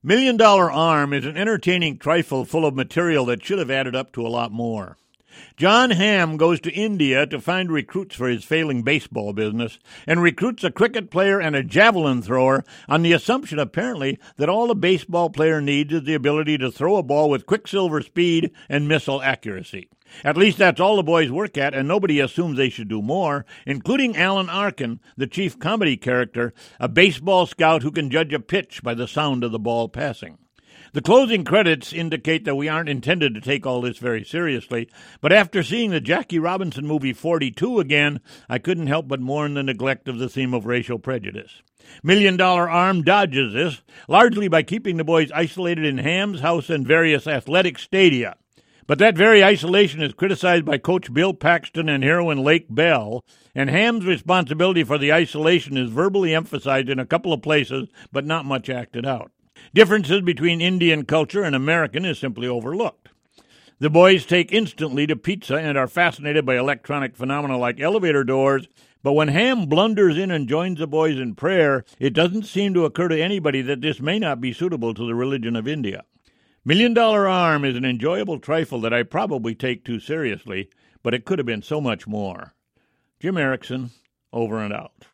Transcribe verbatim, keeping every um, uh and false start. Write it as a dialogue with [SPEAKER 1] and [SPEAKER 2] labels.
[SPEAKER 1] Million Dollar Arm is an entertaining trifle full of material that should have added up to a lot more. John Hamm goes to India to find recruits for his failing baseball business and recruits a cricket player and a javelin thrower on the assumption, apparently, that all a baseball player needs is the ability to throw a ball with quicksilver speed and missile accuracy. At least that's all the boys work at, and nobody assumes they should do more, including Alan Arkin, the chief comedy character, a baseball scout who can judge a pitch by the sound of the ball passing. The closing credits indicate that we aren't intended to take all this very seriously, but after seeing the Jackie Robinson movie forty-two again, I couldn't help but mourn the neglect of the theme of racial prejudice. Million Dollar Arm dodges this, largely by keeping the boys isolated in Hamm's house and various athletic stadia. But that very isolation is criticized by Coach Bill Paxton and heroine Lake Bell, and Hamm's responsibility for the isolation is verbally emphasized in a couple of places, but not much acted out. Differences between Indian culture and American is simply overlooked. The boys take instantly to pizza and are fascinated by electronic phenomena like elevator doors, but when Hamm blunders in and joins the boys in prayer, it doesn't seem to occur to anybody that this may not be suitable to the religion of India. Million Dollar Arm is an enjoyable trifle that I probably take too seriously, but it could have been so much more. Jim Erickson, over and out.